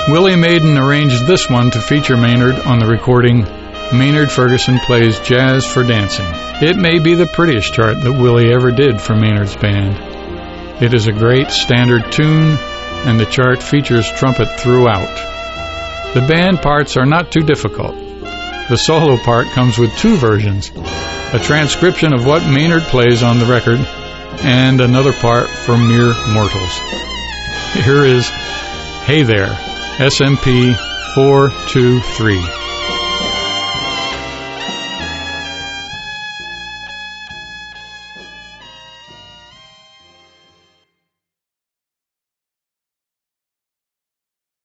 Willie Maiden arranged this one to feature Maynard on the recording Maynard Ferguson Plays Jazz for Dancing. It may be the prettiest chart that Willie ever did for Maynard's band. It is a great standard tune, and the chart features trumpet throughout. The band parts are not too difficult. The solo part comes with two versions, a transcription of what Maynard plays on the record, and another part for mere mortals. Here is Hey There, SMP 423.